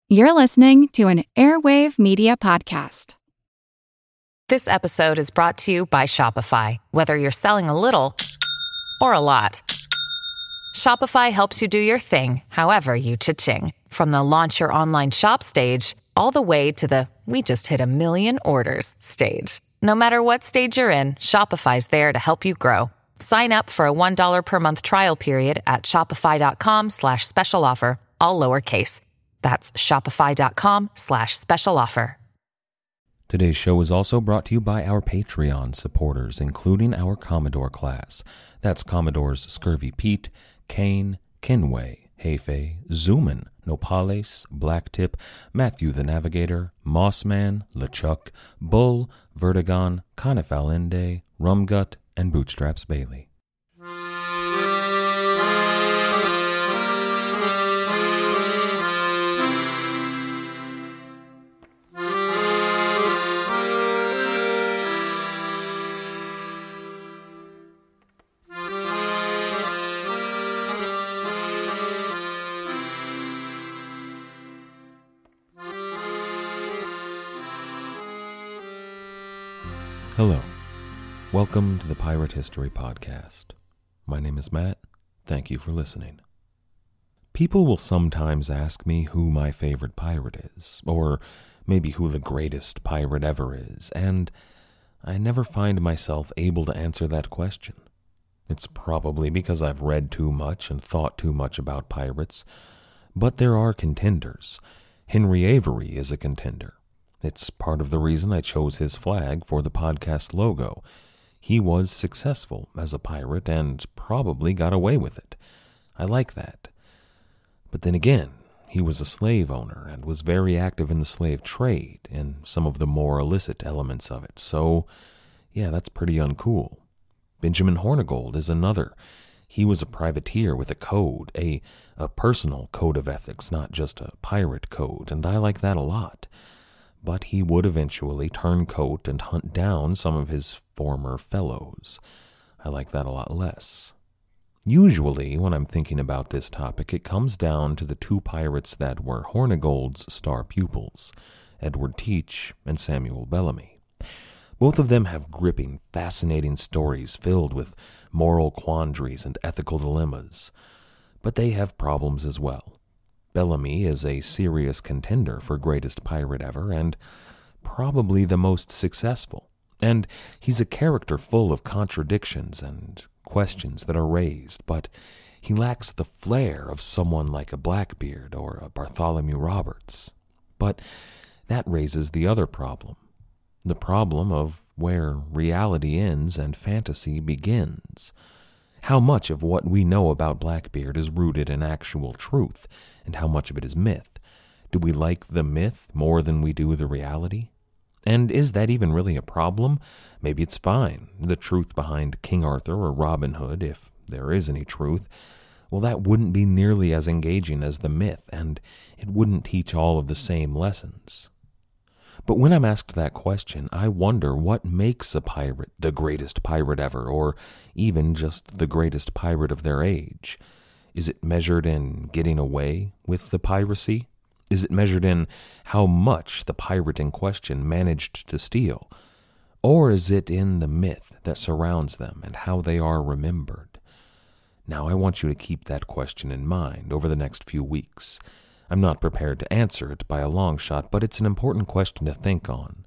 You're listening to an Airwave Media Podcast. This episode is brought to you by Shopify. Whether you're selling a little or a lot, Shopify helps you do your thing, however you cha-ching. From the launch your online shop stage, all the way to the we just hit 1 million orders stage. No matter what stage you're in, Shopify's there to help you grow. Sign up for a $1 per month trial period at shopify.com/special offer, all lowercase. That's shopify.com/special offer. Today's show is also brought to you by our Patreon supporters, including our Commodore class. That's Commodores Scurvy Pete, Kane, Kinway, Hefe, Zoomin, Nopales, Blacktip, Matthew the Navigator, Mossman, LeChuck, Bull, Vertigon, Conifal Inde, Rumgut, and Bootstraps Bailey. Hello. Welcome to the Pirate History Podcast. My name is Matt. Thank you for listening. People will sometimes ask me who my favorite pirate is, or maybe who the greatest pirate ever is, and I never find myself able to answer that question. It's probably because I've read too much and thought too much about pirates, but there are contenders. Henry Avery is a contender. It's part of the reason I chose his flag for the podcast logo. He was successful as a pirate and probably got away with it. I like that. But then again, he was a slave owner and was very active in the slave trade and some of the more illicit elements of it. So, yeah, that's pretty uncool. Benjamin Hornigold is another. He was a privateer with a code, a personal code of ethics, not just a pirate code, and I like that a lot. But he would eventually turn coat and hunt down some of his former fellows. I like that a lot less. Usually, when I'm thinking about this topic, it comes down to the two pirates that were Hornigold's star pupils, Edward Teach and Samuel Bellamy. Both of them have gripping, fascinating stories filled with moral quandaries and ethical dilemmas. But they have problems as well. Bellamy is a serious contender for greatest pirate ever, and probably the most successful. And he's a character full of contradictions and questions that are raised, but he lacks the flair of someone like a Blackbeard or a Bartholomew Roberts. But that raises the other problem, the problem of where reality ends and fantasy begins. How much of what we know about Blackbeard is rooted in actual truth, and how much of it is myth? Do we like the myth more than we do the reality? And is that even really a problem? Maybe it's fine. The truth behind King Arthur or Robin Hood, if there is any truth, well, that wouldn't be nearly as engaging as the myth, and it wouldn't teach all of the same lessons. But when I'm asked that question, I wonder what makes a pirate the greatest pirate ever, or even just the greatest pirate of their age. Is it measured in getting away with the piracy? Is it measured in how much the pirate in question managed to steal? Or is it in the myth that surrounds them and how they are remembered? Now, I want you to keep that question in mind over the next few weeks. I'm not prepared to answer it by a long shot, but it's an important question to think on.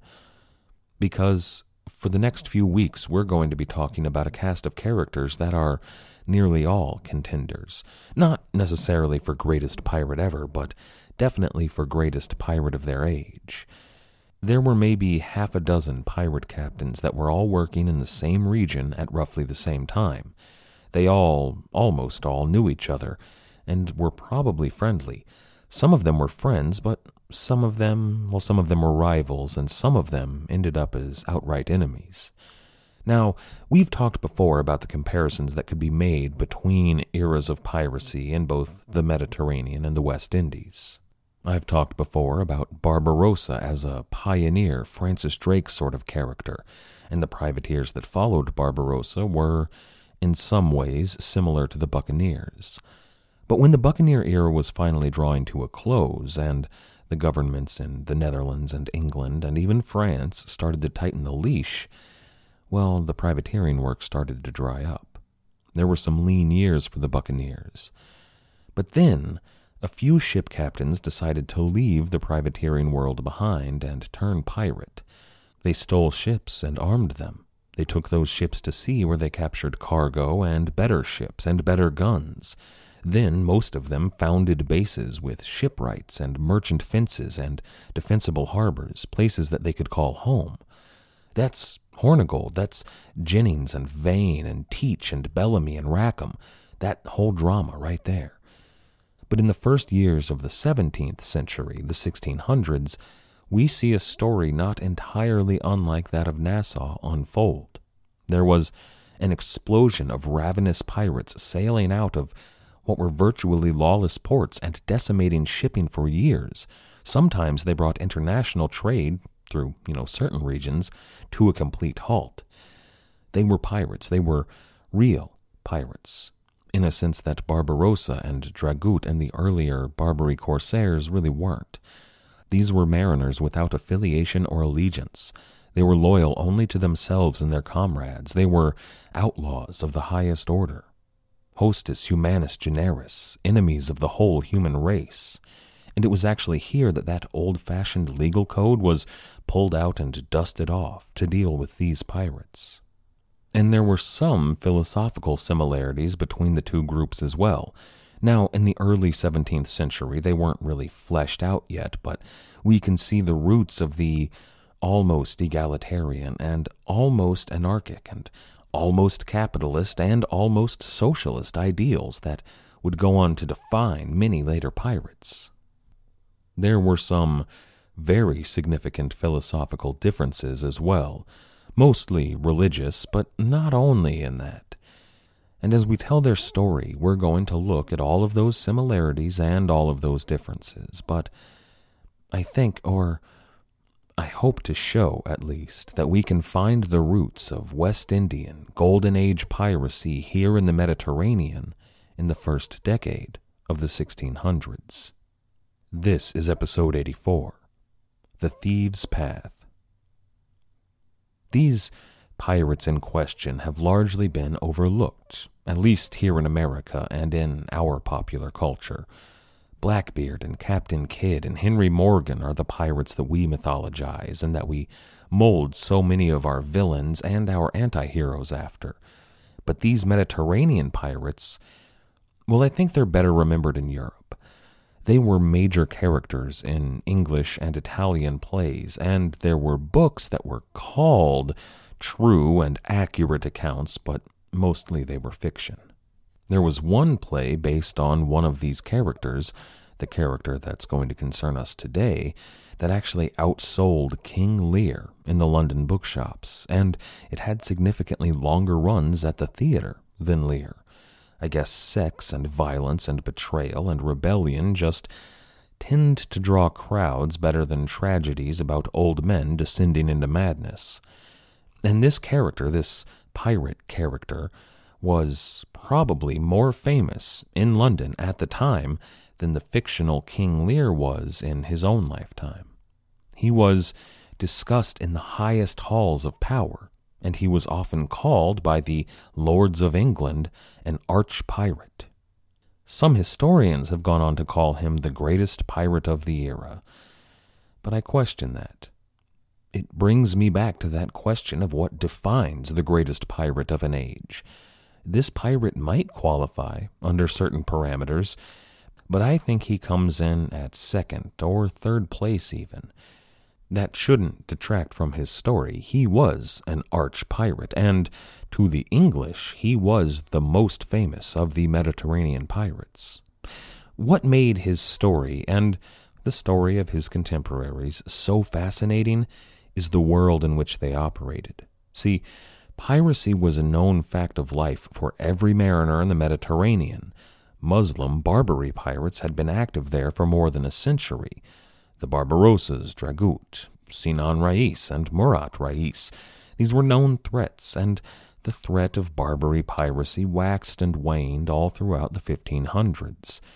Because for the next few weeks, we're going to be talking about a cast of characters that are nearly all contenders. Not necessarily for greatest pirate ever, but definitely for greatest pirate of their age. There were maybe half a dozen pirate captains that were all working in the same region at roughly the same time. They almost all knew each other, and were probably friendly. Some of them were friends, but some of them were rivals, and some of them ended up as outright enemies. Now, we've talked before about the comparisons that could be made between eras of piracy in both the Mediterranean and the West Indies. I've talked before about Barbarossa as a pioneer, Francis Drake sort of character, and the privateers that followed Barbarossa were, in some ways, similar to the buccaneers. But when the buccaneer era was finally drawing to a close, and the governments in the Netherlands and England and even France started to tighten the leash, well, the privateering work started to dry up. There were some lean years for the buccaneers. But then, a few ship captains decided to leave the privateering world behind and turn pirate. They stole ships and armed them. They took those ships to sea where they captured cargo and better ships and better guns. Then, most of them founded bases with shipwrights and merchant fences and defensible harbors, places that they could call home. That's Hornigold, that's Jennings and Vane and Teach and Bellamy and Rackham, that whole drama right there. But in the first years of the 17th century, the 1600s, we see a story not entirely unlike that of Nassau unfold. There was an explosion of ravenous pirates sailing out of what were virtually lawless ports and decimating shipping for years. Sometimes they brought international trade through, certain regions to a complete halt. They were pirates. They were real pirates, in a sense that Barbarossa and Dragut and the earlier Barbary corsairs really weren't. These were mariners without affiliation or allegiance. They were loyal only to themselves and their comrades. They were outlaws of the highest order. Hostis humanus generis, enemies of the whole human race. And it was actually here that old-fashioned legal code was pulled out and dusted off to deal with these pirates. And there were some philosophical similarities between the two groups as well. Now, in the early 17th century, they weren't really fleshed out yet, but we can see the roots of the almost egalitarian and almost anarchic and almost capitalist and almost socialist ideals that would go on to define many later pirates. There were some very significant philosophical differences as well, mostly religious, but not only in that. And as we tell their story, we're going to look at all of those similarities and all of those differences. But I think, or I hope to show at least, that we can find the roots of West Indian Golden Age piracy here in the Mediterranean in the first decade of the 1600s. This is episode 84, The Thieves' Path. These pirates in question have largely been overlooked, at least here in America and in our popular culture. Blackbeard and Captain Kidd and Henry Morgan are the pirates that we mythologize and that we mold so many of our villains and our anti-heroes after. But these Mediterranean pirates, well, I think they're better remembered in Europe. They were major characters in English and Italian plays, and there were books that were called true and accurate accounts, but mostly they were fiction. There was one play based on one of these characters, the character that's going to concern us today, that actually outsold King Lear in the London bookshops, and it had significantly longer runs at the theater than Lear. I guess sex and violence and betrayal and rebellion just tend to draw crowds better than tragedies about old men descending into madness. And this character, this pirate character, was probably more famous in London at the time than the fictional King Lear was in his own lifetime. He was discussed in the highest halls of power, and he was often called by the lords of England an arch-pirate. Some historians have gone on to call him the greatest pirate of the era, but I question that. It brings me back to that question of what defines the greatest pirate of an age. This pirate might qualify under certain parameters, but I think he comes in at second or third place even. That shouldn't detract from his story. He was an arch-pirate, and to the English, he was the most famous of the Mediterranean pirates. What made his story, and the story of his contemporaries, so fascinating is the world in which they operated. See, piracy was a known fact of life for every mariner in the Mediterranean. Muslim Barbary pirates had been active there for more than a century. The Barbarossas, Dragut, Sinan Rais, and Murat Rais. These were known threats, and the threat of Barbary piracy waxed and waned all throughout the 1500s.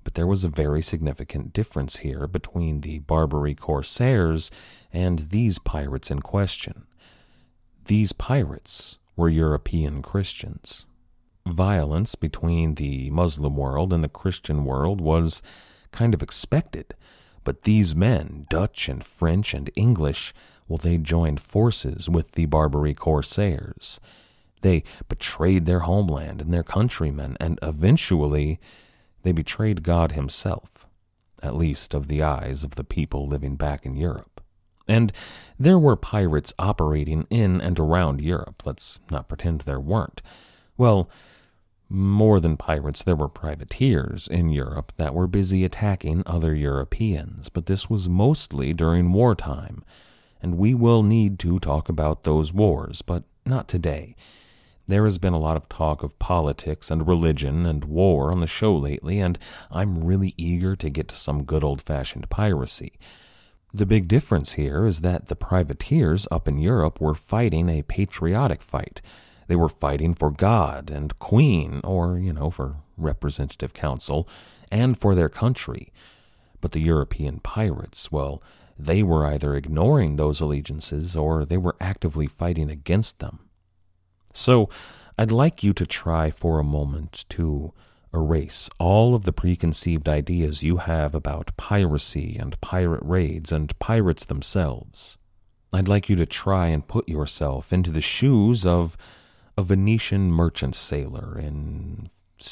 But there was a very significant difference here between the Barbary corsairs and these pirates in question. These pirates were European Christians. Violence between the Muslim world and the Christian world was kind of expected, but these men, Dutch and French and English, well, they joined forces with the Barbary corsairs. They betrayed their homeland and their countrymen, and eventually they betrayed God himself, at least of the eyes of the people living back in Europe. And there were pirates operating in and around Europe. Let's not pretend there weren't. Well, more than pirates, there were privateers in Europe that were busy attacking other Europeans, but this was mostly during wartime, and we will need to talk about those wars, but not today. There has been a lot of talk of politics and religion and war on the show lately, and I'm really eager to get to some good old-fashioned piracy. The big difference here is that the privateers up in Europe were fighting a patriotic fight. They were fighting for God and Queen, or, for Representative Council, and for their country. But the European pirates, well, they were either ignoring those allegiances or they were actively fighting against them. So, I'd like you to try for a moment to erase all of the preconceived ideas you have about piracy and pirate raids and pirates themselves. I'd like you to try and put yourself into the shoes of a Venetian merchant sailor in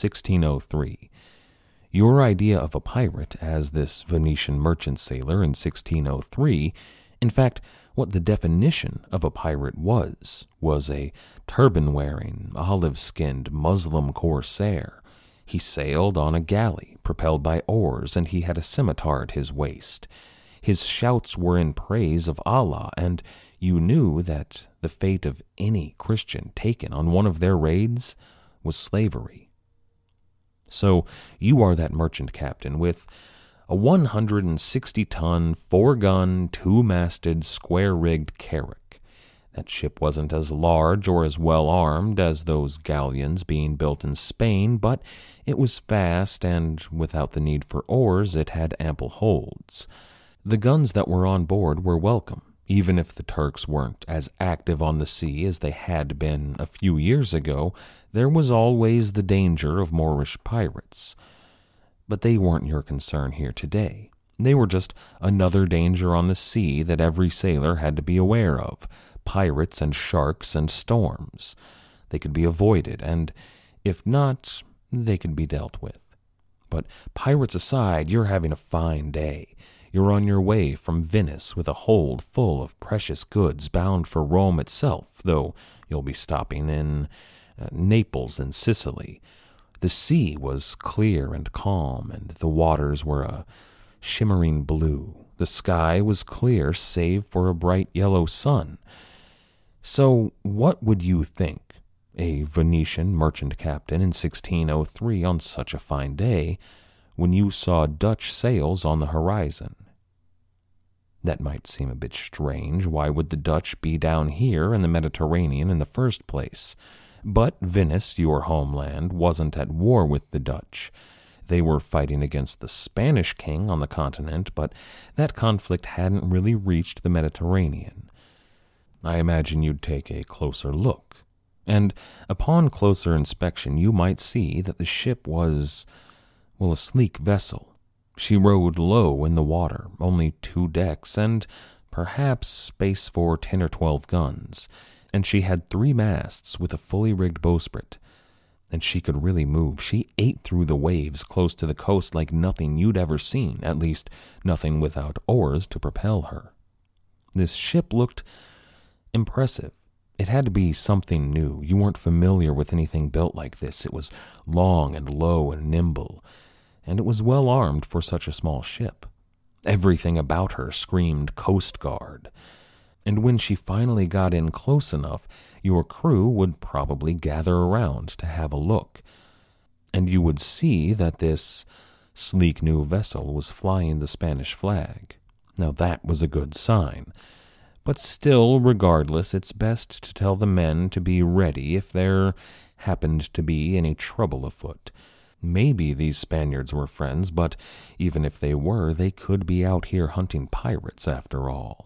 1603. Your idea of a pirate as this Venetian merchant sailor in 1603, in fact, what the definition of a pirate was a turban-wearing, olive-skinned Muslim corsair. He sailed on a galley propelled by oars, and he had a scimitar at his waist. His shouts were in praise of Allah, and you knew that the fate of any Christian taken on one of their raids was slavery. So you are that merchant captain with a 160-ton, 4-gun, 2-masted, square-rigged carrack. That ship wasn't as large or as well-armed as those galleons being built in Spain, but it was fast, and without the need for oars, it had ample holds. The guns that were on board were welcome, even if the Turks weren't as active on the sea as they had been a few years ago. There was always the danger of Moorish pirates. But they weren't your concern here today. They were just another danger on the sea that every sailor had to be aware of: pirates and sharks and storms. They could be avoided, and if not, they could be dealt with. But pirates aside, you're having a fine day. You're on your way from Venice with a hold full of precious goods bound for Rome itself, though you'll be stopping in Naples and Sicily. The sea was clear and calm, and the waters were a shimmering blue. The sky was clear save for a bright yellow sun. So what would you think, a Venetian merchant captain in 1603 on such a fine day, when you saw Dutch sails on the horizon? That might seem a bit strange. Why would the Dutch be down here in the Mediterranean in the first place? But Venice, your homeland, wasn't at war with the Dutch. They were fighting against the Spanish king on the continent, but that conflict hadn't really reached the Mediterranean. I imagine you'd take a closer look, and upon closer inspection you might see that the ship was, a sleek vessel. She rode low in the water, only 2 decks, and perhaps space for 10 or 12 guns. And she had 3 masts with a fully rigged bowsprit. And she could really move. She ate through the waves close to the coast like nothing you'd ever seen, at least nothing without oars to propel her. This ship looked impressive. It had to be something new. You weren't familiar with anything built like this. It was long and low and nimble, and it was well armed for such a small ship. Everything about her screamed Coast Guard. And when she finally got in close enough, your crew would probably gather around to have a look. And you would see that this sleek new vessel was flying the Spanish flag. Now that was a good sign. But still, regardless, it's best to tell the men to be ready if there happened to be any trouble afoot. Maybe these Spaniards were friends, but even if they were, they could be out here hunting pirates after all.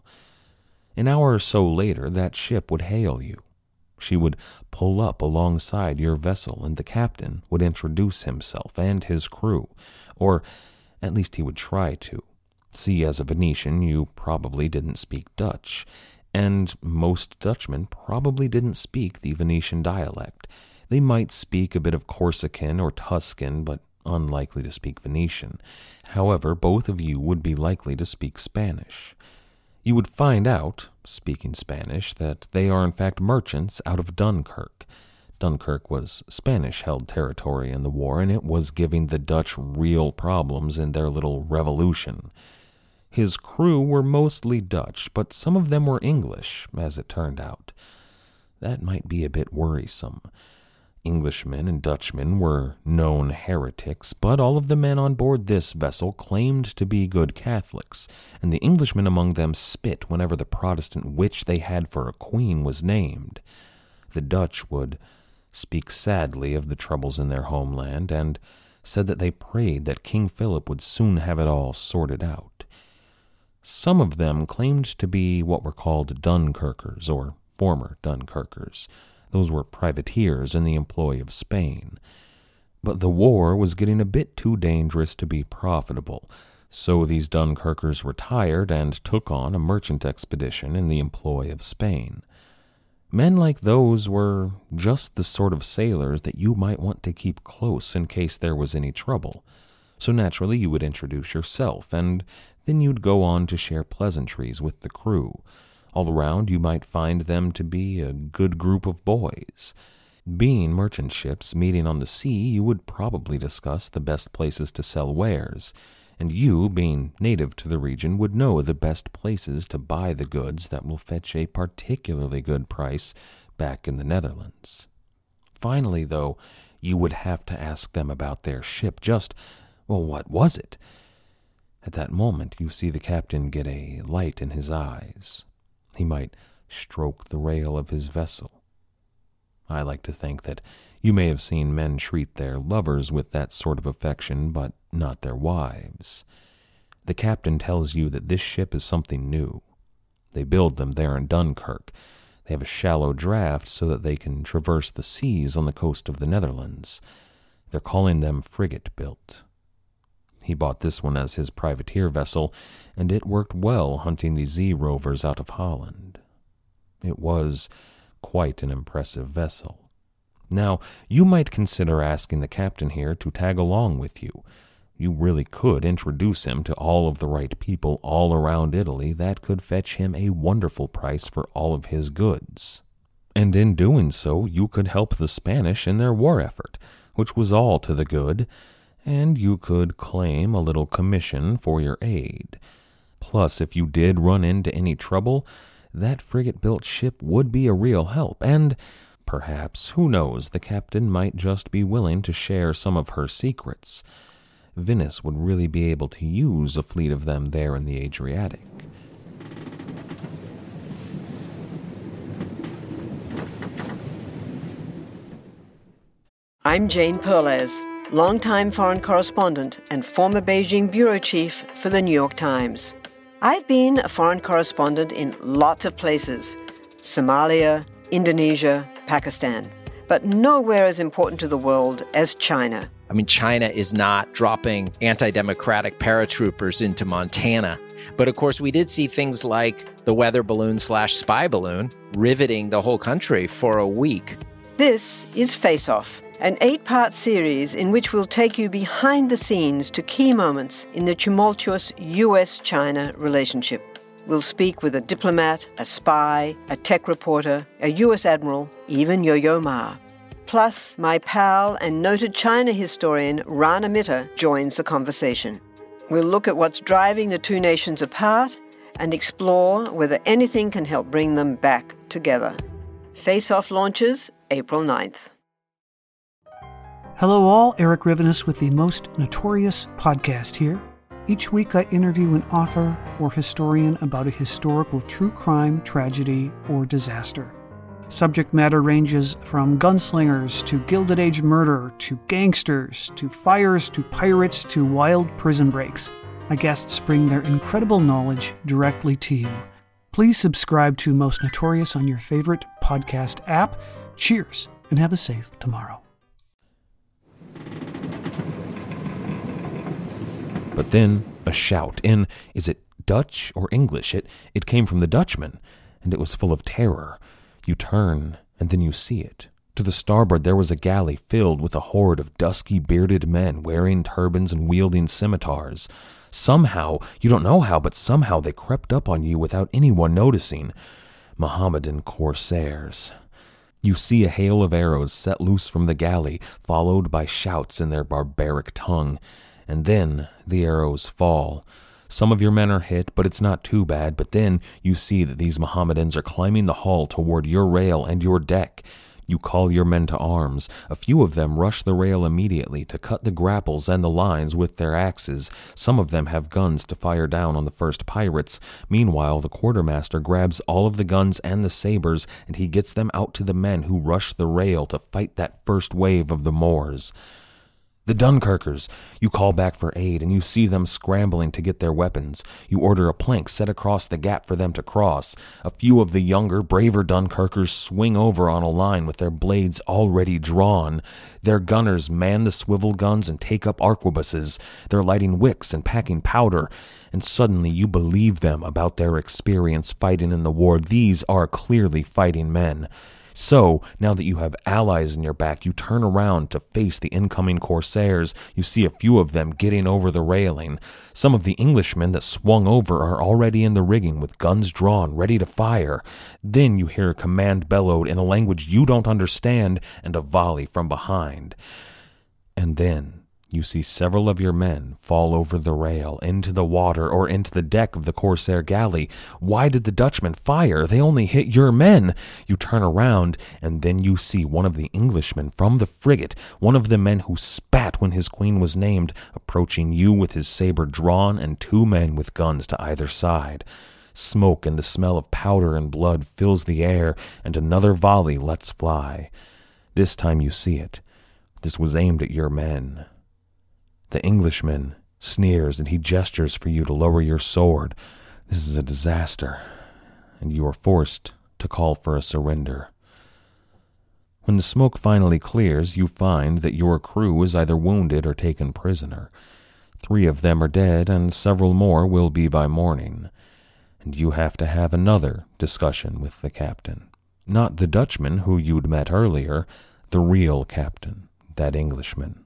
An hour or so later, that ship would hail you. She would pull up alongside your vessel, and the captain would introduce himself and his crew, or at least he would try to. See, as a Venetian, you probably didn't speak Dutch, and most Dutchmen probably didn't speak the Venetian dialect. They might speak a bit of Corsican or Tuscan, but unlikely to speak Venetian. However, both of you would be likely to speak Spanish. You would find out, speaking Spanish, that they are in fact merchants out of Dunkirk. Dunkirk was Spanish-held territory in the war, and it was giving the Dutch real problems in their little revolution. His crew were mostly Dutch, but some of them were English, as it turned out. That might be a bit worrisome. Englishmen and Dutchmen were known heretics, but all of the men on board this vessel claimed to be good Catholics, and the Englishmen among them spit whenever the Protestant witch they had for a queen was named. The Dutch would speak sadly of the troubles in their homeland, and said that they prayed that King Philip would soon have it all sorted out. Some of them claimed to be what were called Dunkirkers, or former Dunkirkers. Those were privateers in the employ of Spain. But the war was getting a bit too dangerous to be profitable, so these Dunkirkers retired and took on a merchant expedition in the employ of Spain. Men like those were just the sort of sailors that you might want to keep close in case there was any trouble. So naturally you would introduce yourself, and then you'd go on to share pleasantries with the crew. All around, you might find them to be a good group of boys. Being merchant ships meeting on the sea, you would probably discuss the best places to sell wares, and you, being native to the region, would know the best places to buy the goods that will fetch a particularly good price back in the Netherlands. Finally, though, you would have to ask them about their ship. What was it? At that moment, you see the captain get a light in his eyes. He might stroke the rail of his vessel. I like to think that you may have seen men treat their lovers with that sort of affection, but not their wives. The captain tells you that this ship is something new. They build them there in Dunkirk. They have a shallow draft so that they can traverse the seas on the coast of the Netherlands. They're calling them frigate-built. He bought this one as his privateer vessel, and it worked well hunting the Zee rovers out of Holland. It was quite an impressive vessel. Now, you might consider asking the captain here to tag along with you. You really could introduce him to all of the right people all around Italy. That could fetch him a wonderful price for all of his goods. And in doing so, you could help the Spanish in their war effort, which was all to the good, and you could claim a little commission for your aid. Plus, if you did run into any trouble, that frigate-built ship would be a real help, and perhaps, who knows, the captain might just be willing to share some of her secrets. Venice would really be able to use a fleet of them there in the Adriatic. I'm Jane Perlez, longtime foreign correspondent and former Beijing bureau chief for the New York Times. I've been a foreign correspondent in lots of places: Somalia, Indonesia, Pakistan, but nowhere as important to the world as China. I mean, China is not dropping anti-democratic paratroopers into Montana. But of course, we did see things like the weather balloon/spy balloon riveting the whole country for a week. This is Face Off, an 8-part series in which we'll take you behind the scenes to key moments in the tumultuous U.S.-China relationship. We'll speak with a diplomat, a spy, a tech reporter, a U.S. admiral, even Yo-Yo Ma. Plus, my pal and noted China historian Rana Mitter joins the conversation. We'll look at what's driving the two nations apart and explore whether anything can help bring them back together. Face Off launches April 9th. Hello all, Eric Rivenes with the Most Notorious podcast here. Each week I interview an author or historian about a historical true crime, tragedy, or disaster. Subject matter ranges from gunslingers to Gilded Age murder to gangsters to fires to pirates to wild prison breaks. My guests bring their incredible knowledge directly to you. Please subscribe to Most Notorious on your favorite podcast app. Cheers, and have a safe tomorrow. But then a shout in, is it Dutch or English? It came from the Dutchman, and it was full of terror. You turn, and then you see it. To the starboard there was a galley filled with a horde of dusky, bearded men wearing turbans and wielding scimitars. Somehow, you don't know how, but somehow they crept up on you without anyone noticing. Mohammedan corsairs. You see a hail of arrows set loose from the galley, followed by shouts in their barbaric tongue. And then the arrows fall. Some of your men are hit, but it's not too bad. But then you see that these Mohammedans are climbing the hull toward your rail and your deck. You call your men to arms. A few of them rush the rail immediately to cut the grapples and the lines with their axes. Some of them have guns to fire down on the first pirates. Meanwhile, the quartermaster grabs all of the guns and the sabers, and he gets them out to the men who rush the rail to fight that first wave of the Moors. The Dunkirkers! You call back for aid, and you see them scrambling to get their weapons. You order a plank set across the gap for them to cross. A few of the younger, braver Dunkirkers swing over on a line with their blades already drawn. Their gunners man the swivel guns and take up arquebuses. They're lighting wicks and packing powder. And suddenly you believe them about their experience fighting in the war. These are clearly fighting men. So, now that you have allies in your back, you turn around to face the incoming corsairs. You see a few of them getting over the railing. Some of the Englishmen that swung over are already in the rigging with guns drawn, ready to fire. Then you hear a command bellowed in a language you don't understand, and a volley from behind. And then you see several of your men fall over the rail, into the water, or into the deck of the corsair galley. Why did the Dutchmen fire? They only hit your men. You turn around, and then you see one of the Englishmen from the frigate, one of the men who spat when his queen was named, approaching you with his saber drawn and 2 men with guns to either side. Smoke and the smell of powder and blood fills the air, and another volley lets fly. This time you see it. This was aimed at your men. The Englishman sneers, and he gestures for you to lower your sword. This is a disaster, and you are forced to call for a surrender. When the smoke finally clears, you find that your crew is either wounded or taken prisoner. 3 of them are dead, and several more will be by morning. And you have to have another discussion with the captain. Not the Dutchman who you'd met earlier, the real captain, that Englishman.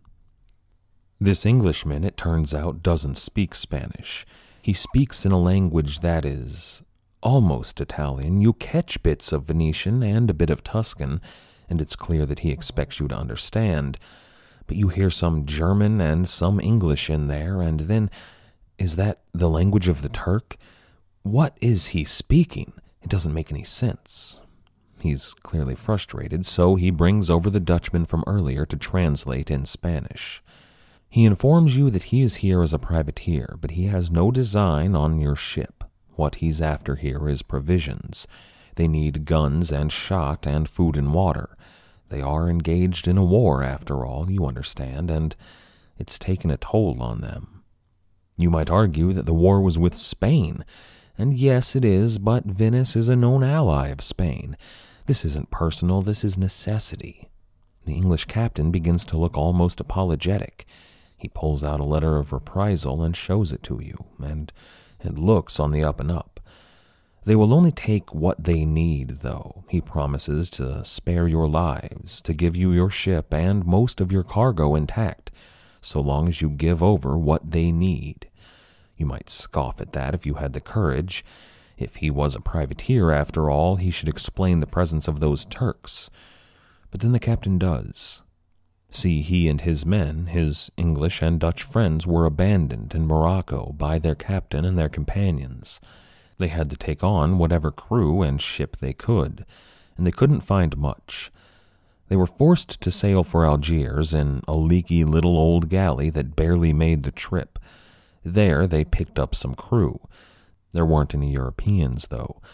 This Englishman, it turns out, doesn't speak Spanish. He speaks in a language that is almost Italian. You catch bits of Venetian and a bit of Tuscan, and it's clear that he expects you to understand. But you hear some German and some English in there, and then, is that the language of the Turk? What is he speaking? It doesn't make any sense. He's clearly frustrated, so he brings over the Dutchman from earlier to translate in Spanish. He informs you that he is here as a privateer, but he has no design on your ship. What he's after here is provisions. They need guns and shot and food and water. They are engaged in a war, after all, you understand, and it's taken a toll on them. You might argue that the war was with Spain, and yes, it is, but Venice is a known ally of Spain. This isn't personal, this is necessity. The English captain begins to look almost apologetic. He pulls out a letter of reprisal and shows it to you, and it looks on the up and up. They will only take what they need, though. He promises to spare your lives, to give you your ship and most of your cargo intact, so long as you give over what they need. You might scoff at that if you had the courage. If he was a privateer, after all, he should explain the presence of those Turks. But then the captain does. See, he and his men, his English and Dutch friends, were abandoned in Morocco by their captain and their companions. They had to take on whatever crew and ship they could, and they couldn't find much. They were forced to sail for Algiers in a leaky little old galley that barely made the trip. There they picked up some crew. There weren't any Europeans, though.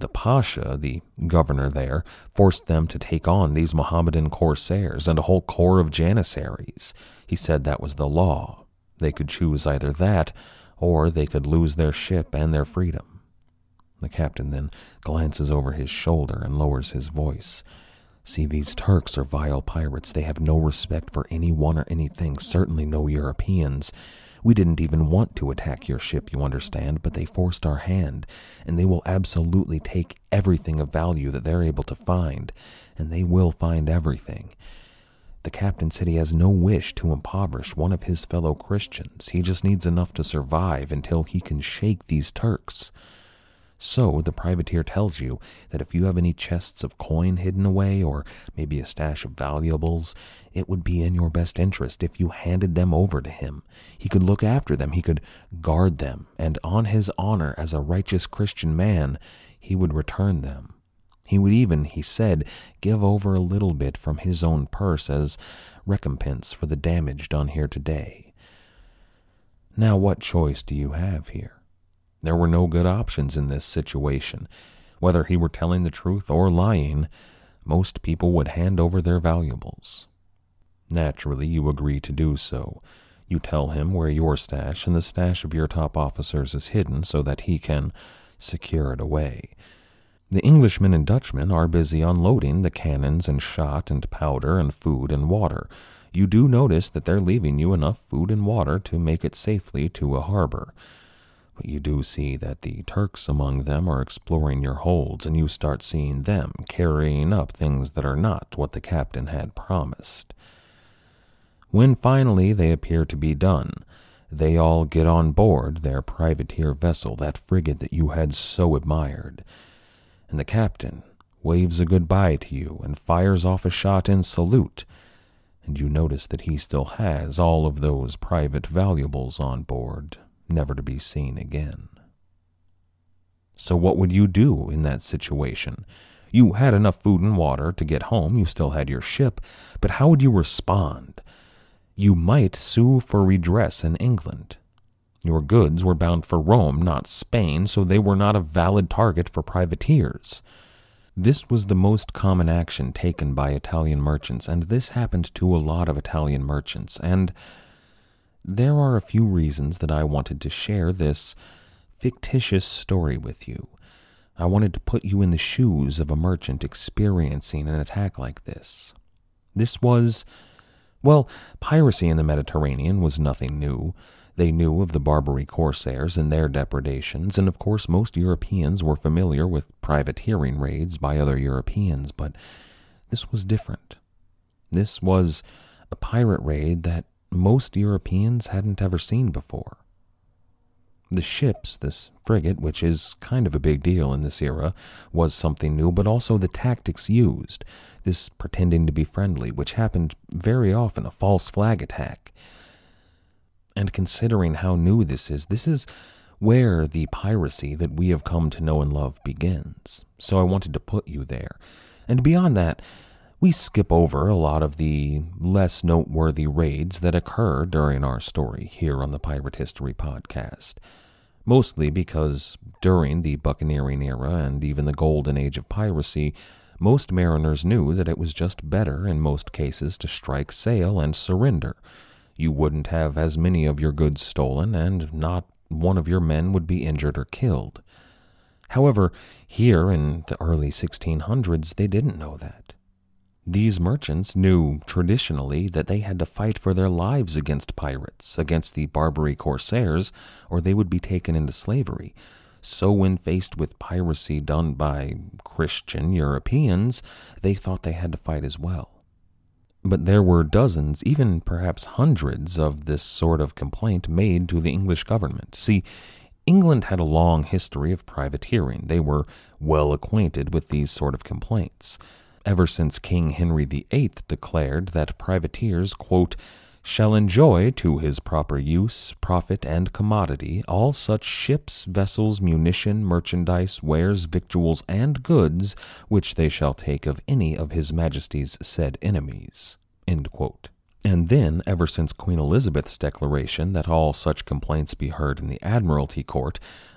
The Pasha, the governor there, forced them to take on these Mohammedan corsairs and a whole corps of janissaries. He said that was the law. They could choose either that, or they could lose their ship and their freedom. The captain then glances over his shoulder and lowers his voice. See, these Turks are vile pirates. They have no respect for anyone or anything, certainly no Europeans. We didn't even want to attack your ship, you understand, but they forced our hand, and they will absolutely take everything of value that they're able to find, and they will find everything. The captain said he has no wish to impoverish one of his fellow Christians. He just needs enough to survive until he can shake these Turks. So the privateer tells you that if you have any chests of coin hidden away, or maybe a stash of valuables, it would be in your best interest if you handed them over to him. He could look after them, he could guard them, and on his honor as a righteous Christian man, he would return them. He would even, he said, give over a little bit from his own purse as recompense for the damage done here today. Now, what choice do you have here? There were no good options in this situation. Whether he were telling the truth or lying, most people would hand over their valuables. Naturally, you agree to do so. You tell him where your stash and the stash of your top officers is hidden so that he can secure it away. The Englishmen and Dutchmen are busy unloading the cannons and shot and powder and food and water. You do notice that they're leaving you enough food and water to make it safely to a harbor. But you do see that the Turks among them are exploring your holds, and you start seeing them carrying up things that are not what the captain had promised. When finally they appear to be done, they all get on board their privateer vessel, that frigate that you had so admired, and the captain waves a goodbye to you and fires off a shot in salute, and you notice that he still has all of those private valuables on board, never to be seen again. So what would you do in that situation? You had enough food and water to get home, you still had your ship, but how would you respond? You might sue for redress in England. Your goods were bound for Rome, not Spain, so they were not a valid target for privateers. This was the most common action taken by Italian merchants, and this happened to a lot of Italian merchants, and there are a few reasons that I wanted to share this fictitious story with you. I wanted to put you in the shoes of a merchant experiencing an attack like this. This was, well, piracy in the Mediterranean was nothing new. They knew of the Barbary corsairs and their depredations, and of course most Europeans were familiar with privateering raids by other Europeans, but this was different. This was a pirate raid that most Europeans hadn't ever seen before. The ships, this frigate, which is kind of a big deal in this era, was something new, but also the tactics used, this pretending to be friendly, which happened very often, a false flag attack. And considering how new this is where the piracy that we have come to know and love begins. So I wanted to put you there. And beyond that, we skip over a lot of the less noteworthy raids that occur during our story here on the Pirate History Podcast. Mostly because during the buccaneering era and even the golden age of piracy, most mariners knew that it was just better in most cases to strike sail and surrender. You wouldn't have as many of your goods stolen, and not one of your men would be injured or killed. However, here in the early 1600s, they didn't know that. These merchants knew traditionally that they had to fight for their lives against pirates, against the Barbary corsairs, or they would be taken into slavery. So when faced with piracy done by Christian Europeans, they thought they had to fight as well. But there were dozens, even perhaps hundreds, of this sort of complaint made to the English government. See, England had a long history of privateering. They were well acquainted with these sort of complaints. Ever since King Henry VIII declared that privateers, quote, shall enjoy to his proper use, profit, and commodity all such ships, vessels, munition, merchandise, wares, victuals, and goods, which they shall take of any of his Majesty's said enemies, end quote. And then, ever since Queen Elizabeth's declaration that all such complaints be heard in the Admiralty Court,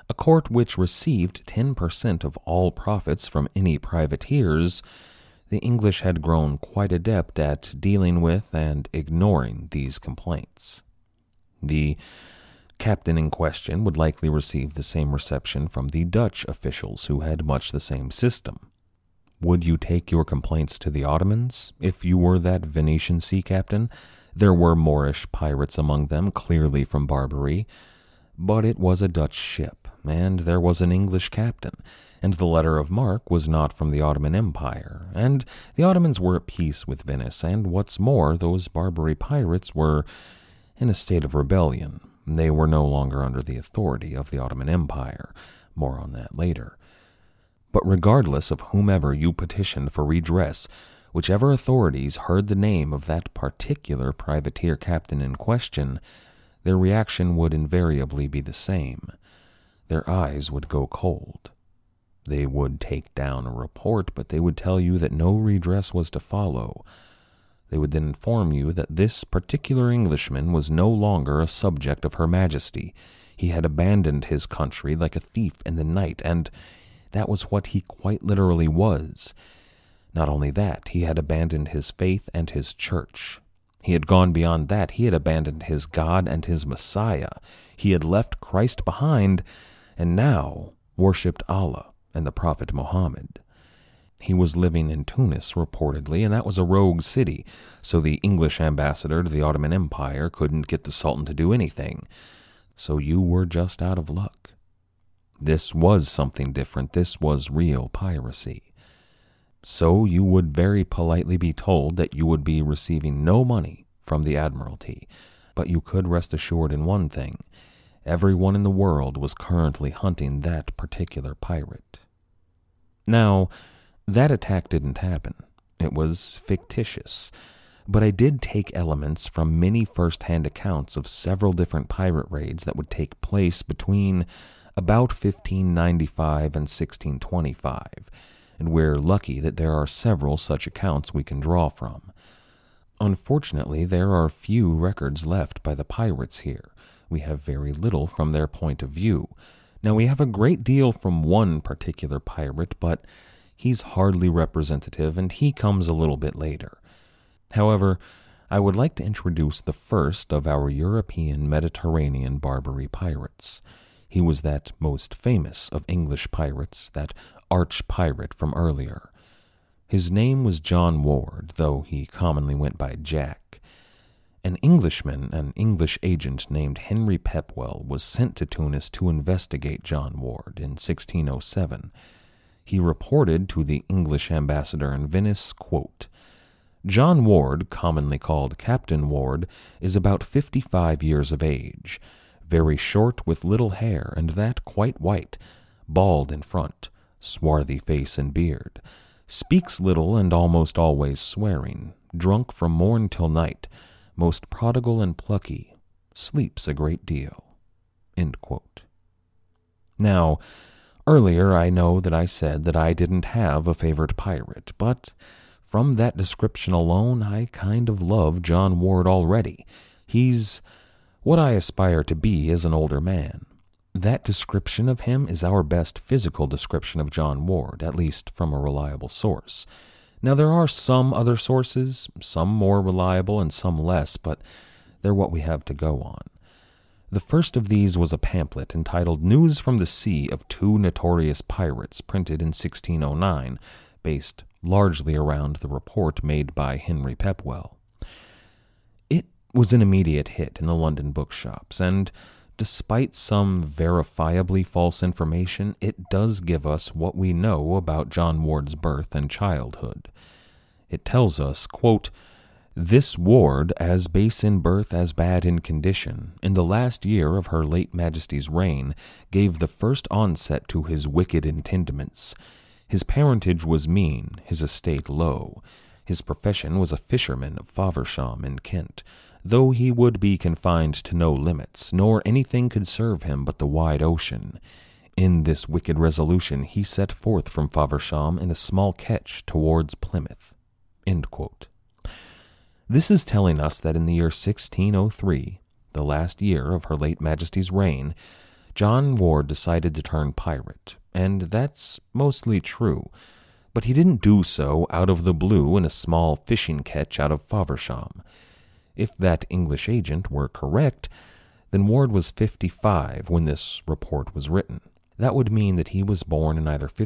a court which received 10% of all profits from any privateers, the English had grown quite adept at dealing with and ignoring these complaints. The captain in question would likely receive the same reception from the Dutch officials, who had much the same system. Would you take your complaints to the Ottomans if you were that Venetian sea captain? There were Moorish pirates among them, clearly from Barbary, but it was a Dutch ship, and there was an English captain, and the letter of marque was not from the Ottoman Empire, and the Ottomans were at peace with Venice, and what's more, those Barbary pirates were in a state of rebellion. They were no longer under the authority of the Ottoman Empire. More on that later. But regardless of whomever you petitioned for redress, whichever authorities heard the name of that particular privateer captain in question, their reaction would invariably be the same. Their eyes would go cold. They would take down a report, but they would tell you that no redress was to follow. They would then inform you that this particular Englishman was no longer a subject of Her Majesty. He had abandoned his country like a thief in the night, and that was what he quite literally was. Not only that, he had abandoned his faith and his church. He had gone beyond that. He had abandoned his God and his Messiah. He had left Christ behind, and now worshipped Allah and the Prophet Muhammad. He was living in Tunis, reportedly, and that was a rogue city, so the English ambassador to the Ottoman Empire couldn't get the Sultan to do anything. So you were just out of luck. This was something different. This was real piracy. So you would very politely be told that you would be receiving no money from the Admiralty, but you could rest assured in one thing. Everyone in the world was currently hunting that particular pirate. Now, that attack didn't happen. It was fictitious. But I did take elements from many first-hand accounts of several different pirate raids that would take place between about 1595 and 1625, and we're lucky that there are several such accounts we can draw from. Unfortunately, there are few records left by the pirates here. We have very little from their point of view. Now, we have a great deal from one particular pirate, but he's hardly representative, and he comes a little bit later. However, I would like to introduce the first of our European Mediterranean Barbary pirates. He was that most famous of English pirates, that arch-pirate from earlier. His name was John Ward, though he commonly went by Jack. An Englishman, an English agent named Henry Pepwell, was sent to Tunis to investigate John Ward in 1607. He reported to the English ambassador in Venice, quote, "John Ward, commonly called Captain Ward, is about 55 years of age, very short with little hair, and that quite white, bald in front, swarthy face and beard, speaks little and almost always swearing, drunk from morn till night, most prodigal and plucky, sleeps a great deal." End quote. Now, earlier I know that I said that I didn't have a favorite pirate, but from that description alone I kind of love John Ward already. He's what I aspire to be as an older man. That description of him is our best physical description of John Ward, at least from a reliable source. Now, there are some other sources, some more reliable and some less, but they're what we have to go on. The first of these was a pamphlet entitled News from the Sea of Two Notorious Pirates, printed in 1609, based largely around the report made by Henry Pepwell. It was an immediate hit in the London bookshops, and despite some verifiably false information, it does give us what we know about John Ward's birth and childhood. It tells us, quote, "This Ward, as base in birth as bad in condition, in the last year of her late Majesty's reign, gave the first onset to his wicked intendiments. His parentage was mean, his estate low. His profession was a fisherman of Faversham in Kent, though he would be confined to no limits, nor anything could serve him but the wide ocean. In this wicked resolution he set forth from Faversham in a small ketch towards Plymouth." End quote. This is telling us that in the year 1603, the last year of Her late Majesty's reign, John Ward decided to turn pirate, and that's mostly true. But he didn't do so out of the blue in a small fishing ketch out of Faversham. If that English agent were correct, then Ward was 55 when this report was written. That would mean that he was born in either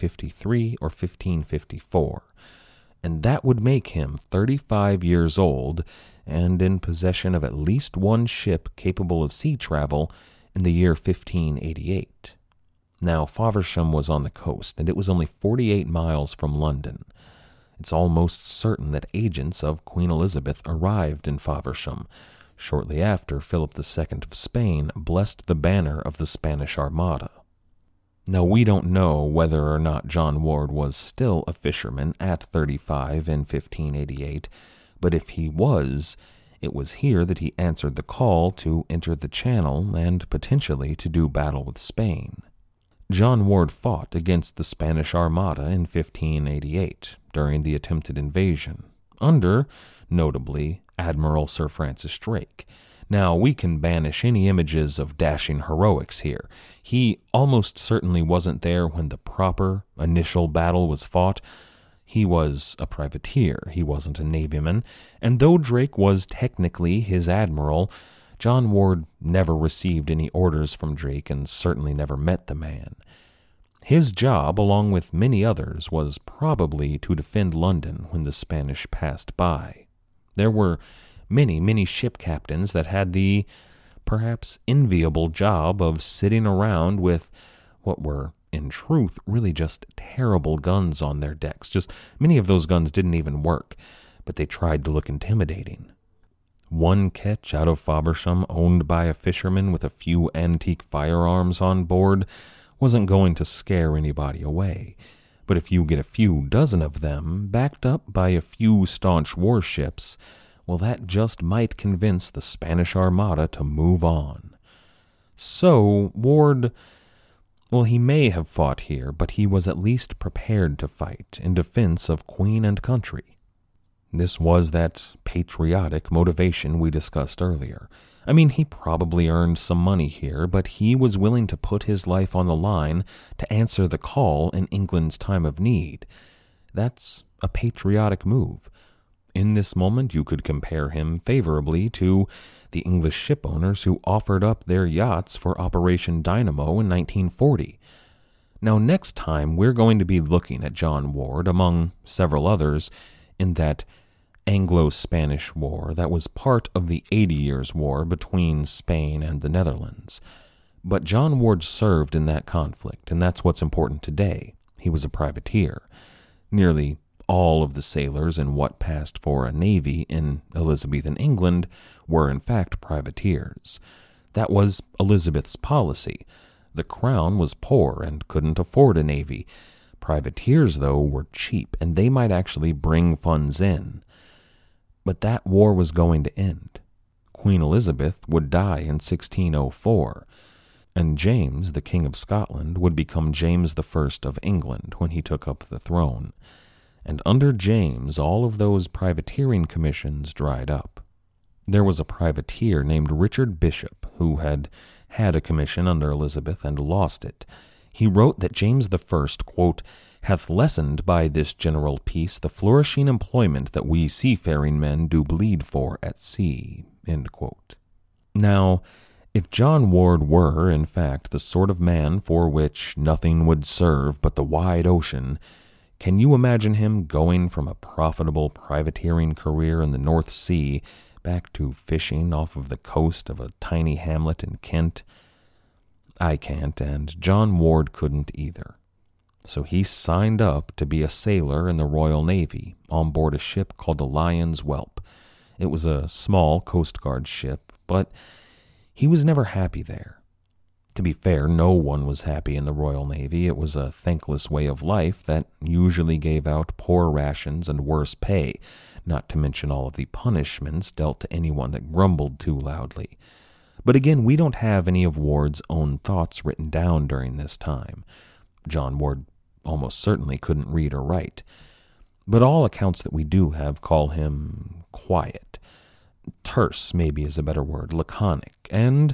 1553 or 1554, and that would make him 35 years old and in possession of at least one ship capable of sea travel in the year 1588. Now, Faversham was on the coast, and it was only 48 miles from London. It's almost certain that agents of Queen Elizabeth arrived in Faversham shortly after Philip II of Spain blessed the banner of the Spanish Armada. Now, we don't know whether or not John Ward was still a fisherman at 35 in 1588, but if he was, it was here that he answered the call to enter the Channel and potentially to do battle with Spain. John Ward fought against the Spanish Armada in 1588 during the attempted invasion, under, notably, Admiral Sir Francis Drake. Now, we can banish any images of dashing heroics here. He almost certainly wasn't there when the proper initial battle was fought. He was a privateer, he wasn't a navyman, and though Drake was technically his admiral, John Ward never received any orders from Drake and certainly never met the man. His job, along with many others, was probably to defend London when the Spanish passed by. There were many ship captains that had the perhaps enviable job of sitting around with what were, in truth, really just terrible guns on their decks. Just many of those guns didn't even work, but they tried to look intimidating. One ketch out of Faversham, owned by a fisherman with a few antique firearms on board, wasn't going to scare anybody away. But if you get a few dozen of them, backed up by a few staunch warships, well, that just might convince the Spanish Armada to move on. So, Ward, well, he may have fought here, but he was at least prepared to fight in defense of Queen and country. This was that patriotic motivation we discussed earlier. I mean, he probably earned some money here, but he was willing to put his life on the line to answer the call in England's time of need. That's a patriotic move. In this moment, you could compare him favorably to the English ship owners who offered up their yachts for Operation Dynamo in 1940. Now, next time, we're going to be looking at John Ward, among several others, in that Anglo-Spanish War that was part of the 80 Years' War between Spain and the Netherlands. But John Ward served in that conflict, and that's what's important today. He was a privateer. Nearly all of the sailors in what passed for a navy in Elizabethan England were in fact privateers. That was Elizabeth's policy. The crown was poor and couldn't afford a navy. Privateers, though, were cheap, and they might actually bring funds in. But that war was going to end. Queen Elizabeth would die in 1604, and James, the King of Scotland, would become James I of England when he took up the throne. And under James, all of those privateering commissions dried up. There was a privateer named Richard Bishop who had a commission under Elizabeth and lost it. He wrote that James I, quote, hath lessened by this general peace the flourishing employment that we seafaring men do bleed for at sea, end quote. Now, if John Ward were, in fact, the sort of man for which nothing would serve but the wide ocean, can you imagine him going from a profitable privateering career in the North Sea back to fishing off of the coast of a tiny hamlet in Kent? I can't, and John Ward couldn't either. So he signed up to be a sailor in the Royal Navy on board a ship called the Lion's Whelp. It was a small Coast Guard ship, but he was never happy there. To be fair, no one was happy in the Royal Navy. It was a thankless way of life that usually gave out poor rations and worse pay, not to mention all of the punishments dealt to anyone that grumbled too loudly. But again, we don't have any of Ward's own thoughts written down during this time. John Ward almost certainly couldn't read or write. But all accounts that we do have call him quiet. Terse, maybe, is a better word, laconic, and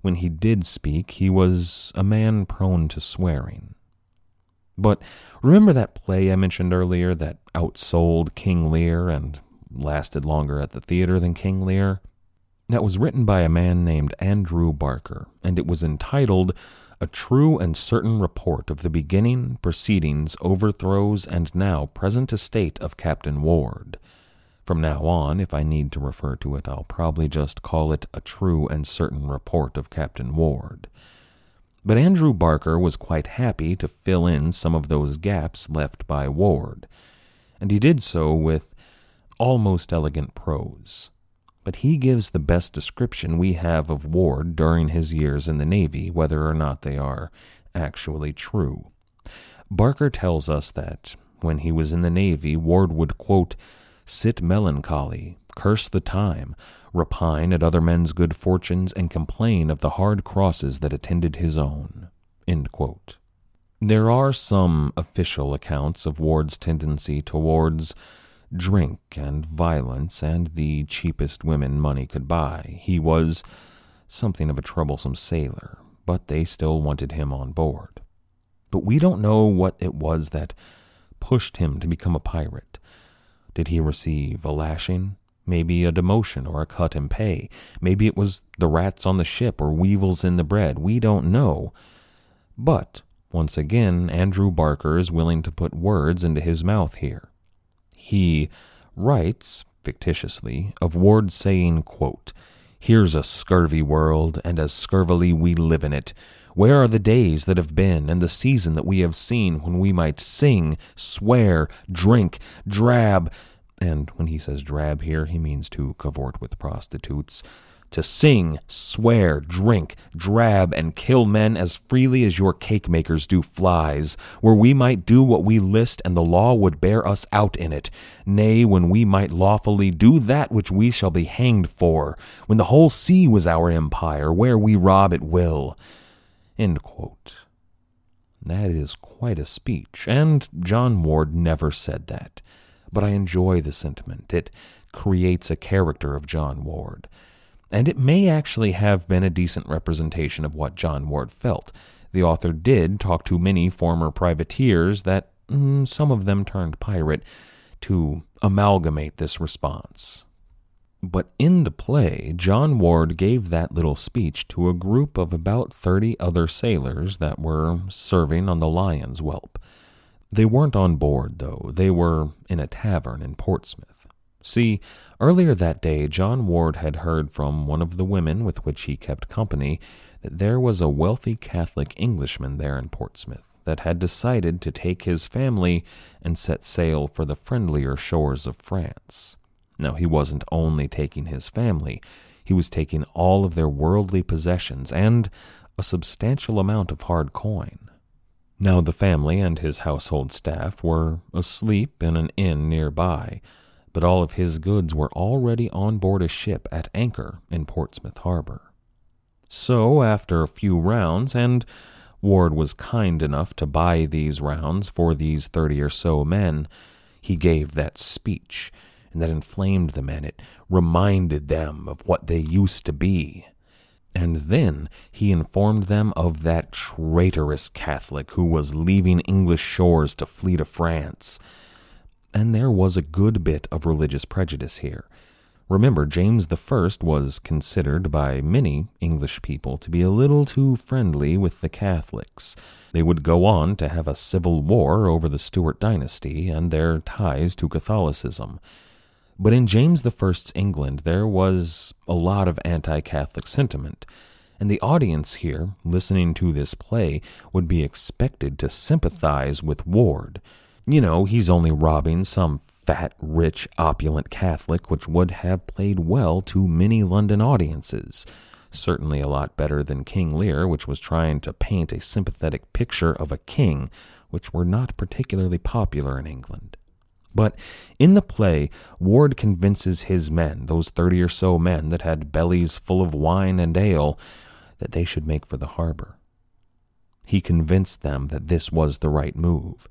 when he did speak, he was a man prone to swearing. But remember that play I mentioned earlier that outsold King Lear and lasted longer at the theater than King Lear? That was written by a man named Andrew Barker, and it was entitled A True and Certain Report of the Beginning, Proceedings, Overthrows, and Now Present Estate of Captain Ward. From now on, if I need to refer to it, I'll probably just call it A True and Certain Report of Captain Ward. But Andrew Barker was quite happy to fill in some of those gaps left by Ward, and he did so with almost elegant prose. But he gives the best description we have of Ward during his years in the Navy, whether or not they are actually true. Barker tells us that when he was in the Navy, Ward would, quote, sit melancholy, curse the time, repine at other men's good fortunes, and complain of the hard crosses that attended his own. End quote. There are some official accounts of Ward's tendency towards drink and violence and the cheapest women money could buy. He was something of a troublesome sailor, but they still wanted him on board. But we don't know what it was that pushed him to become a pirate. Did he receive a lashing? Maybe a demotion or a cut in pay. Maybe it was the rats on the ship or weevils in the bread. We don't know. But, once again, Andrew Barker is willing to put words into his mouth here. He writes, fictitiously, of Ward saying, quote, here's a scurvy world, and as scurvily we live in it. Where are the days that have been, and the season that we have seen, when we might sing, swear, drink, drab, and when he says drab here, he means to cavort with prostitutes, to sing, swear, drink, drab, and kill men as freely as your cake makers do flies, where we might do what we list, and the law would bear us out in it, nay, when we might lawfully do that which we shall be hanged for, when the whole sea was our empire, where we rob at will. End quote. That is quite a speech, and John Ward never said that. But I enjoy the sentiment. It creates a character of John Ward. And it may actually have been a decent representation of what John Ward felt. The author did talk to many former privateers that some of them turned pirate to amalgamate this response. But in the play, John Ward gave that little speech to a group of about 30 other sailors that were serving on the Lion's Whelp. They weren't on board, though. They were in a tavern in Portsmouth. See, earlier that day, John Ward had heard from one of the women with which he kept company that there was a wealthy Catholic Englishman there in Portsmouth that had decided to take his family and set sail for the friendlier shores of France. Now, he wasn't only taking his family, he was taking all of their worldly possessions and a substantial amount of hard coin. Now the family and his household staff were asleep in an inn nearby, but all of his goods were already on board a ship at anchor in Portsmouth Harbor. So, after a few rounds, and Ward was kind enough to buy these rounds for these 30 or so men, he gave that speech, and that inflamed the men. It reminded them of what they used to be. And then he informed them of that traitorous Catholic who was leaving English shores to flee to France. And there was a good bit of religious prejudice here. Remember, James I was considered by many English people to be a little too friendly with the Catholics. They would go on to have a civil war over the Stuart dynasty and their ties to Catholicism. But in James I's England, there was a lot of anti-Catholic sentiment, and the audience here, listening to this play, would be expected to sympathize with Ward. You know, he's only robbing some fat, rich, opulent Catholic, which would have played well to many London audiences. Certainly a lot better than King Lear, which was trying to paint a sympathetic picture of a king, which were not particularly popular in England. But in the play, Ward convinces his men, those 30 or so men that had bellies full of wine and ale, that they should make for the harbor. He convinced them that this was the right move.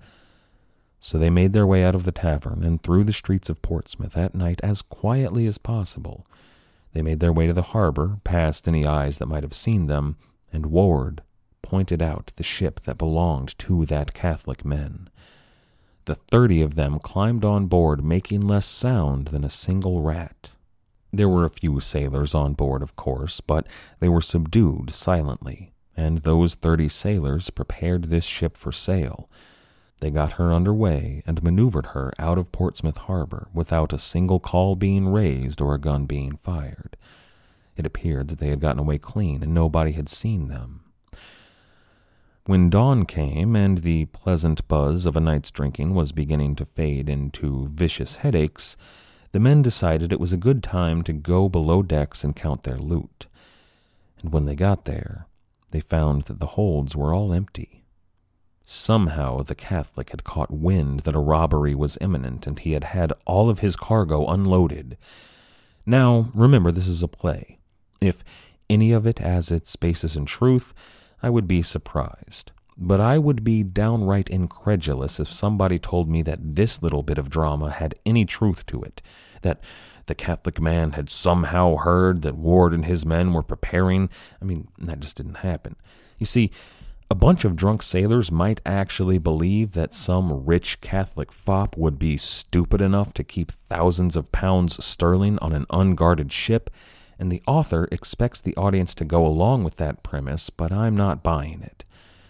So they made their way out of the tavern and through the streets of Portsmouth at night as quietly as possible. They made their way to the harbor, past any eyes that might have seen them, and Ward pointed out the ship that belonged to that Catholic men. The 30 of them climbed on board, making less sound than a single rat. There were a few sailors on board, of course, but they were subdued silently, and those 30 sailors prepared this ship for sail. They got her underway and maneuvered her out of Portsmouth Harbor without a single call being raised or a gun being fired. It appeared that they had gotten away clean and nobody had seen them. When dawn came and the pleasant buzz of a night's drinking was beginning to fade into vicious headaches, the men decided it was a good time to go below decks and count their loot. And when they got there, they found that the holds were all empty. Somehow the Catholic had caught wind that a robbery was imminent, and he had had all of his cargo unloaded. Now, remember, this is a play. If any of it has its basis in truth, I would be surprised. But I would be downright incredulous if somebody told me that this little bit of drama had any truth to it, that the Catholic man had somehow heard that Ward and his men were preparing. I mean, that just didn't happen. You see, a bunch of drunk sailors might actually believe that some rich Catholic fop would be stupid enough to keep thousands of pounds sterling on an unguarded ship, and the author expects the audience to go along with that premise, but I'm not buying it.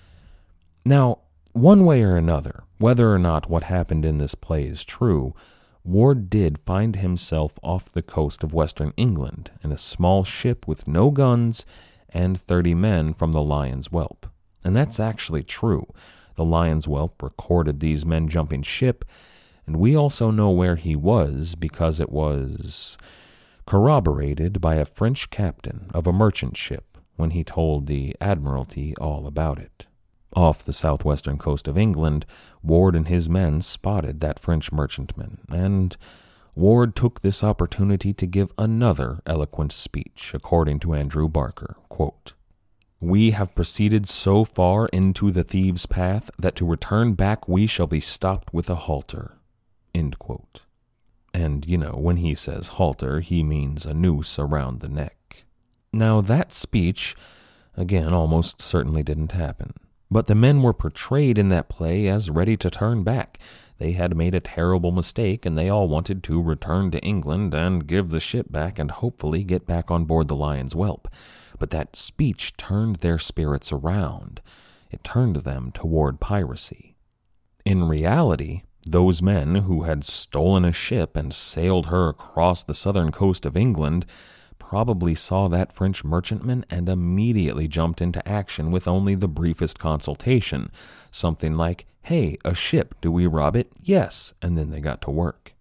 Now, one way or another, whether or not what happened in this play is true, Ward did find himself off the coast of western England in a small ship with no guns and 30 men from the Lion's Whelp. And that's actually true. The Lion's Whelp recorded these men jumping ship, and we also know where he was because it was corroborated by a French captain of a merchant ship when he told the Admiralty all about it. Off the southwestern coast of England, Ward and his men spotted that French merchantman, and Ward took this opportunity to give another eloquent speech, according to Andrew Barker. Quote, "We have proceeded so far into the thieves' path that to return back we shall be stopped with a halter." End quote. And, when he says halter, he means a noose around the neck. Now, that speech, again, almost certainly didn't happen. But the men were portrayed in that play as ready to turn back. They had made a terrible mistake, and they all wanted to return to England and give the ship back and hopefully get back on board the Lion's Whelp. But that speech turned their spirits around. It turned them toward piracy. In reality, those men who had stolen a ship and sailed her across the southern coast of England probably saw that French merchantman and immediately jumped into action with only the briefest consultation. Something like, "Hey, a ship, do we rob it?" "Yes," and then they got to work.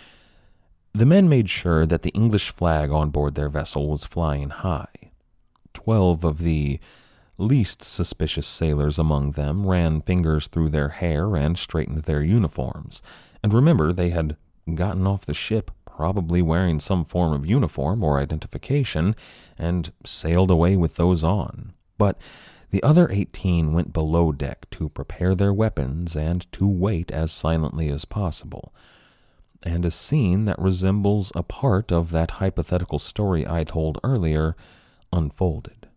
The men made sure that the English flag on board their vessel was flying high. 12 of the least suspicious sailors among them ran fingers through their hair and straightened their uniforms. And remember, they had gotten off the ship probably wearing some form of uniform or identification, and sailed away with those on. But the other 18 went below deck to prepare their weapons and to wait as silently as possible. And a scene that resembles a part of that hypothetical story I told earlier unfolded.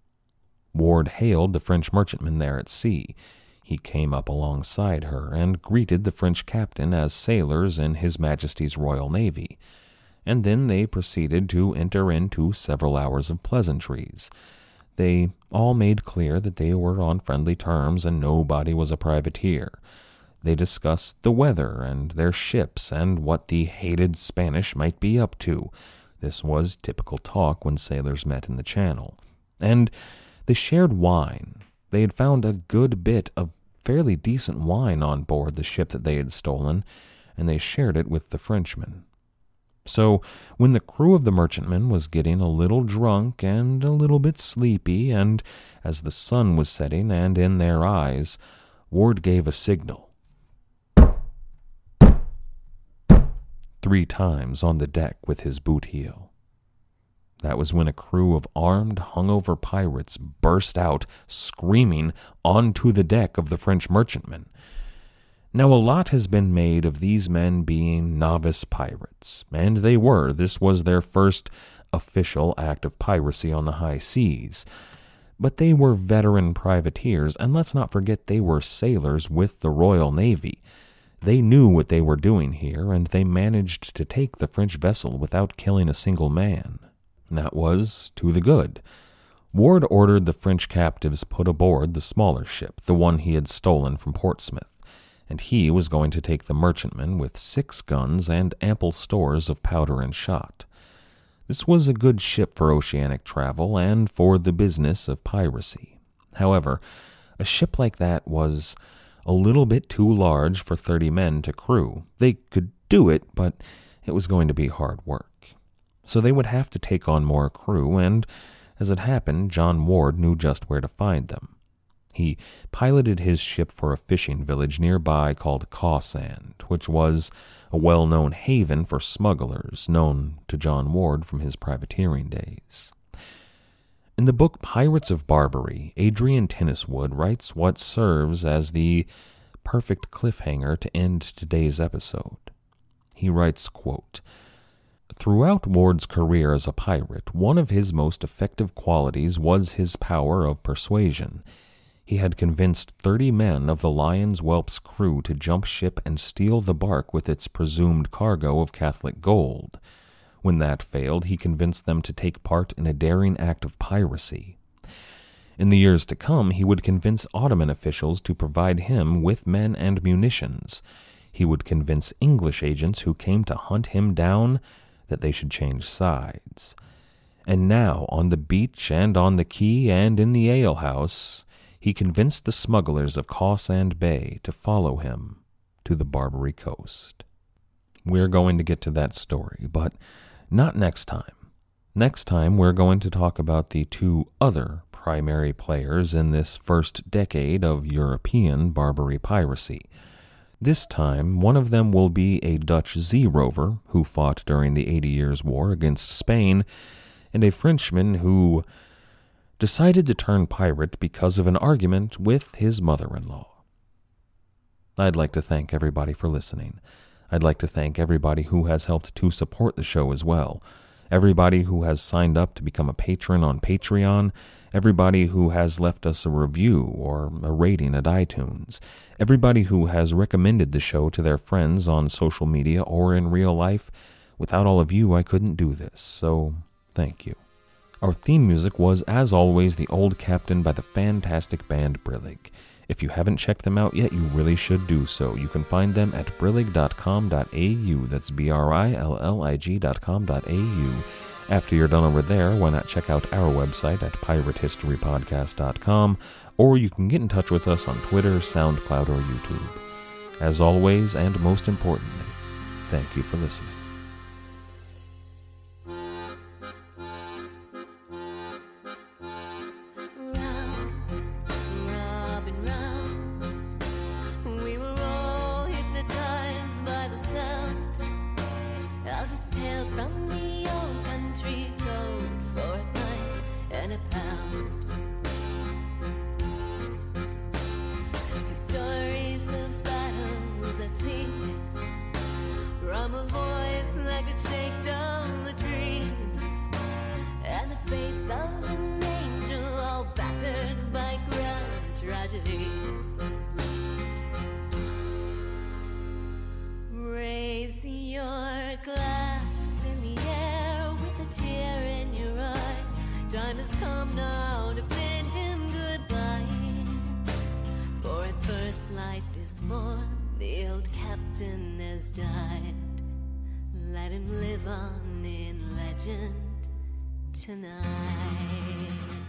Ward hailed the French merchantman there at sea. He came up alongside her and greeted the French captain as sailors in His Majesty's Royal Navy, and then they proceeded to enter into several hours of pleasantries. They all made clear that they were on friendly terms and nobody was a privateer. They discussed the weather and their ships and what the hated Spanish might be up to. This was typical talk when sailors met in the Channel. And they shared wine. They had found a good bit of fairly decent wine on board the ship that they had stolen, and they shared it with the Frenchmen. So, when the crew of the merchantman was getting a little drunk and a little bit sleepy, and as the sun was setting and in their eyes, Ward gave a signal. 3 times on the deck with his boot heel. That was when a crew of armed, hungover pirates burst out, screaming, onto the deck of the French merchantman. Now, a lot has been made of these men being novice pirates, and they were. This was their first official act of piracy on the high seas. But they were veteran privateers, and let's not forget they were sailors with the Royal Navy. They knew what they were doing here, and they managed to take the French vessel without killing a single man. That was to the good. Ward ordered the French captives put aboard the smaller ship, the one he had stolen from Portsmouth, and he was going to take the merchantman with 6 guns and ample stores of powder and shot. This was a good ship for oceanic travel and for the business of piracy. However, a ship like that was a little bit too large for 30 men to crew. They could do it, but it was going to be hard work. So they would have to take on more crew, and as it happened, John Ward knew just where to find them. He piloted his ship for a fishing village nearby called Cawsand, which was a well-known haven for smugglers, known to John Ward from his privateering days. In the book Pirates of Barbary, Adrian Tinniswood writes what serves as the perfect cliffhanger to end today's episode. He writes, quote, "Throughout Ward's career as a pirate, one of his most effective qualities was his power of persuasion. He had convinced 30 men of the Lion's Whelp's crew to jump ship and steal the bark with its presumed cargo of Catholic gold. When that failed, he convinced them to take part in a daring act of piracy. In the years to come, he would convince Ottoman officials to provide him with men and munitions. He would convince English agents who came to hunt him down that they should change sides. And now, on the beach and on the quay and in the alehouse, he convinced the smugglers of Cawsand Bay to follow him to the Barbary coast." We're going to get to that story, but not next time. Next time, we're going to talk about the 2 other primary players in this first decade of European Barbary piracy. This time, one of them will be a Dutch sea-rover who fought during the 80 Years' War against Spain, and a Frenchman who decided to turn pirate because of an argument with his mother-in-law. I'd like to thank everybody for listening. I'd like to thank everybody who has helped to support the show as well. Everybody who has signed up to become a patron on Patreon. Everybody who has left us a review or a rating at iTunes. Everybody who has recommended the show to their friends on social media or in real life. Without all of you, I couldn't do this, so thank you. Our theme music was, as always, The Old Captain by the fantastic band Brillig. If you haven't checked them out yet, you really should do so. You can find them at brillig.com.au. That's brillig.com.au. After you're done over there, why not check out our website at piratehistorypodcast.com, or you can get in touch with us on Twitter, SoundCloud, or YouTube. As always, and most importantly, thank you for listening. Raise your glass in the air with a tear in your eye. Time has come now to bid him goodbye. For at first light this morn, the old captain has died. Let him live on in legend tonight.